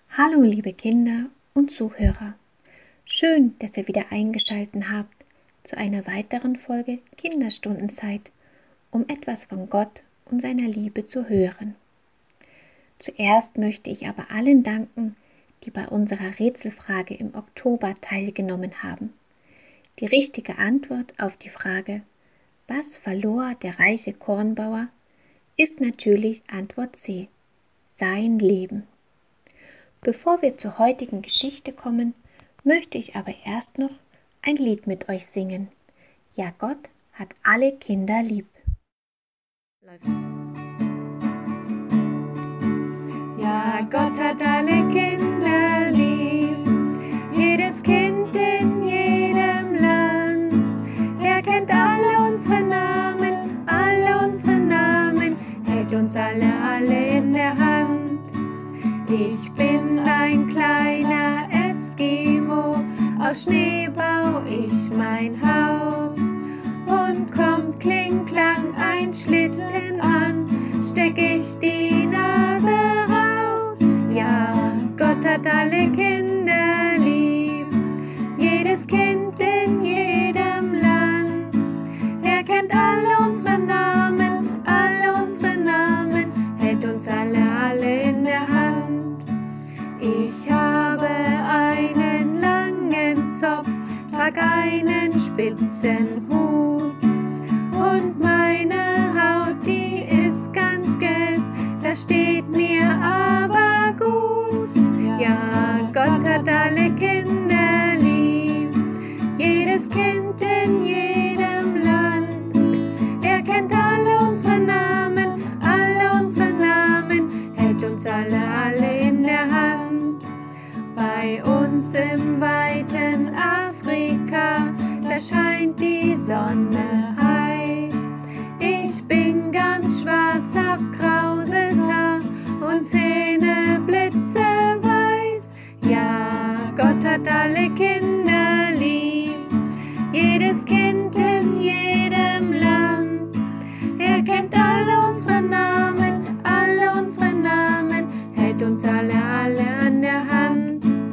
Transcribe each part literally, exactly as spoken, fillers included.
Hallo liebe Kinder und Zuhörer, schön, dass ihr wieder eingeschaltet habt zu einer weiteren Folge Kinderstundenzeit, um etwas von Gott und seiner Liebe zu hören. Zuerst möchte ich aber allen danken, die bei unserer Rätselfrage im Oktober teilgenommen haben. Die richtige Antwort auf die Frage, was verlor der reiche Kornbauer, ist natürlich Antwort C, sein Leben. Bevor wir zur heutigen Geschichte kommen, möchte ich aber erst noch ein Lied mit euch singen. Ja, Gott hat alle Kinder lieb. Ja, Gott hat alle Kinder lieb, jedes Kind in jedem Land. Er kennt alle unsere Namen, alle unsere Namen, hält uns alle, alle in der Hand. Ich bin ein kleiner Eskimo, aus Schnee bau ich mein Haus. Und kommt Klinklang ein Schlitten an, steck ich die Nase raus. Ja, Gott hat alle Kinder lieb, jedes Kind in jedem Land. Er kennt alle unsere Namen, alle unsere Namen, hält uns alle, alle in der Hand. Ich habe einen langen Zopf, trag einen spitzen Hut und meine Haut, die ist ganz gelb, das steht mir aber gut. Ja, Gott hat alle Kinder lieb, jedes Kind in jedem Land. Er kennt alle unsere Namen, alle unsere Namen, hält uns alle, alle in der Hand. Bei uns im weiten Afrika, da scheint die Sonne heiß. Ich bin ganz schwarz, hab krauses Haar und Zähne blitzeweiß. Ja, Gott hat alle Kinder lieb, jedes Kind in jedem Land. Er kennt alle unsere Namen, alle unsere Namen, hält uns alle, alle an der Hand.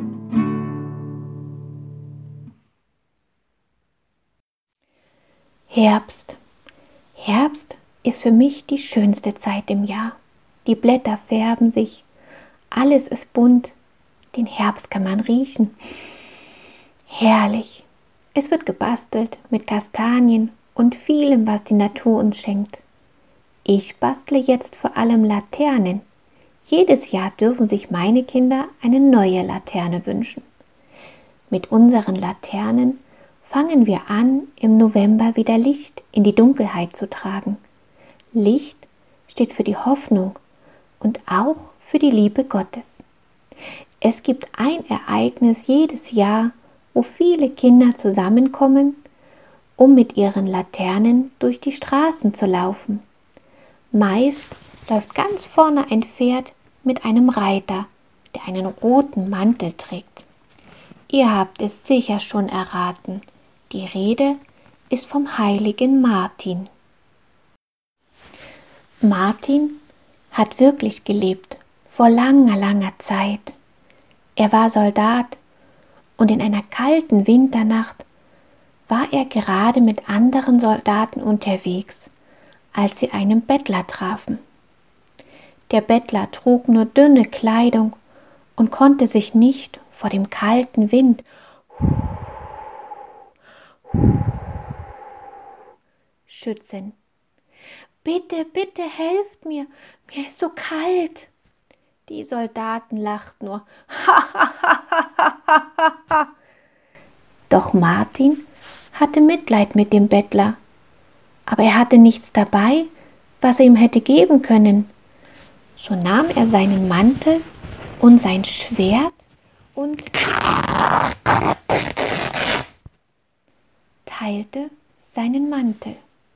Herbst. Herbst ist für mich die schönste Zeit im Jahr. Die Blätter färben sich, alles ist bunt, den Herbst kann man riechen. Herrlich. Es wird gebastelt mit Kastanien und vielem, was die Natur uns schenkt. Ich bastle jetzt vor allem Laternen. Jedes Jahr dürfen sich meine Kinder eine neue Laterne wünschen. Mit unseren Laternen fangen wir an, im November wieder Licht in die Dunkelheit zu tragen. Licht steht für die Hoffnung und auch für die Liebe Gottes. Es gibt ein Ereignis jedes Jahr, wo viele Kinder zusammenkommen, um mit ihren Laternen durch die Straßen zu laufen. Meist läuft ganz vorne ein Pferd mit einem Reiter, der einen roten Mantel trägt. Ihr habt es sicher schon erraten. Die Rede ist vom heiligen Martin. Martin hat wirklich gelebt, vor langer, langer Zeit. Er war Soldat und in einer kalten Winternacht war er gerade mit anderen Soldaten unterwegs, als sie einen Bettler trafen. Der Bettler trug nur dünne Kleidung und konnte sich nicht vor dem kalten Wind schützen. Bitte, bitte helft mir, mir ist so kalt. Die Soldaten lachten nur. Doch Martin hatte Mitleid mit dem Bettler, aber er hatte nichts dabei, was er ihm hätte geben können. So nahm er seinen Mantel und sein Schwert und teilte seinen Mantel.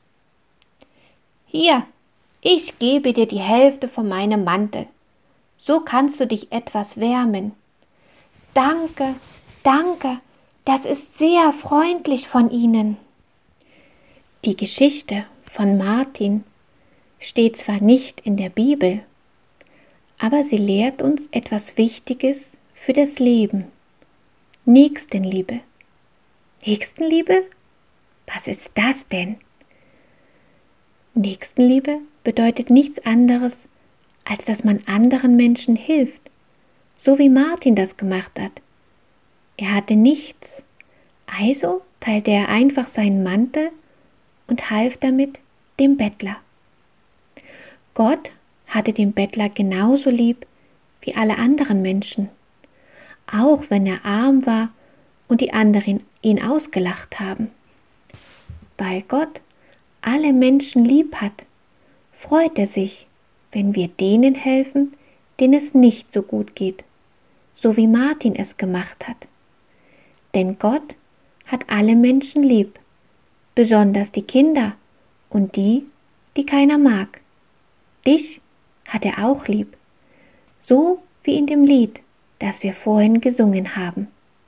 Hier, ich gebe dir die Hälfte von meinem Mantel. So kannst du dich etwas wärmen. Danke, danke, das ist sehr freundlich von Ihnen. Die Geschichte von Martin steht zwar nicht in der Bibel, aber sie lehrt uns etwas Wichtiges für das Leben. Nächstenliebe. Nächstenliebe? Was ist das denn? Nächstenliebe bedeutet nichts anderes, als dass man anderen Menschen hilft, so wie Martin das gemacht hat. Er hatte nichts, also teilte er einfach seinen Mantel und half damit dem Bettler. Gott hatte den Bettler genauso lieb wie alle anderen Menschen, auch wenn er arm war und die anderen ihn ausgelacht haben. Weil Gott alle Menschen lieb hat, freut er sich, wenn wir denen helfen, denen es nicht so gut geht, so wie Martin es gemacht hat. Denn Gott hat alle Menschen lieb, besonders die Kinder und die, die keiner mag. Dich hat er auch lieb, so wie in dem Lied, das wir vorhin gesungen haben.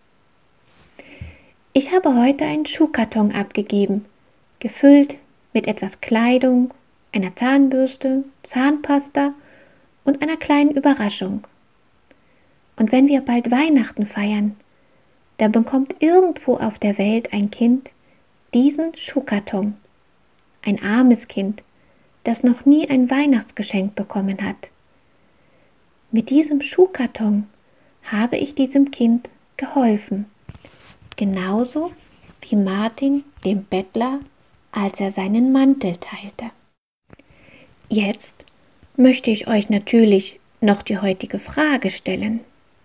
Ich habe heute einen Schuhkarton abgegeben, gefüllt mit etwas Kleidung, einer Zahnbürste, Zahnpasta und einer kleinen Überraschung. Und wenn wir bald Weihnachten feiern, dann bekommt irgendwo auf der Welt ein Kind diesen Schuhkarton. Ein armes Kind, das noch nie ein Weihnachtsgeschenk bekommen hat. Mit diesem Schuhkarton habe ich diesem Kind geholfen, genauso wie Martin dem Bettler, als er seinen Mantel teilte. Jetzt möchte ich euch natürlich noch die heutige Frage stellen.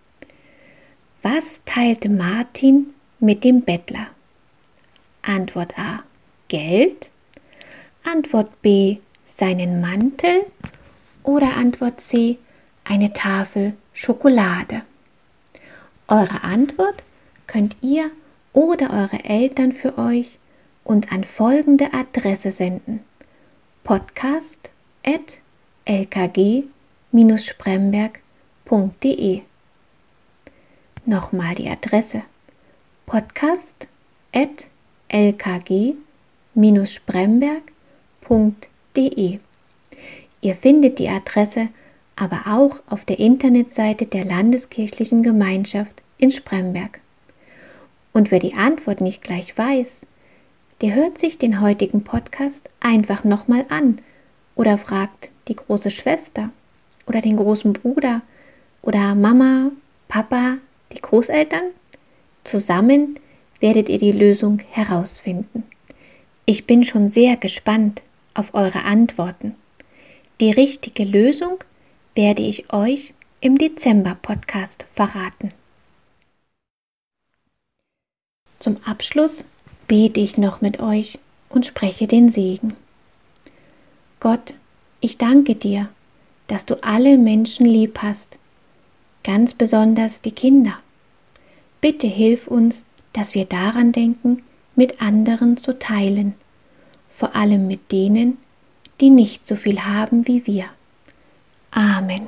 Was teilte Martin mit dem Bettler? Antwort A: Geld. Antwort B: seinen Mantel. Oder Antwort C: eine Tafel Schokolade. Eure Antwort könnt ihr oder eure Eltern für euch uns an folgende Adresse senden: podcast at l k g bindestrich spremberg punkt d e. Nochmal die Adresse: podcast at l k g bindestrich spremberg punkt d e. Ihr findet die Adresse aber auch auf der Internetseite der Landeskirchlichen Gemeinschaft in Spremberg. Und wer die Antwort nicht gleich weiß, der hört sich den heutigen Podcast einfach nochmal an oder fragt die große Schwester oder den großen Bruder oder Mama, Papa, die Großeltern. Zusammen werdet ihr die Lösung herausfinden. Ich bin schon sehr gespannt auf eure Antworten. Die richtige Lösung werde ich euch im Dezember-Podcast verraten. Zum Abschluss bete ich noch mit euch und spreche den Segen. Gott, ich danke dir, dass du alle Menschen lieb hast, ganz besonders die Kinder. Bitte hilf uns, dass wir daran denken, mit anderen zu teilen, vor allem mit denen, die nicht so viel haben wie wir. Amen.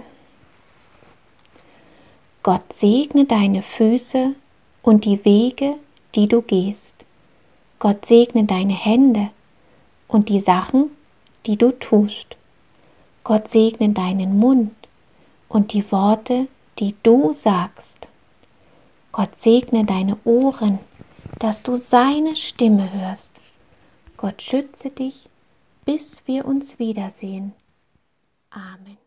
Gott segne deine Füße und die Wege, die du gehst. Gott segne deine Hände und die Sachen, die du tust. Gott segne deinen Mund und die Worte, die du sagst. Gott segne deine Ohren, dass du seine Stimme hörst. Gott schütze dich, bis wir uns wiedersehen. Amen.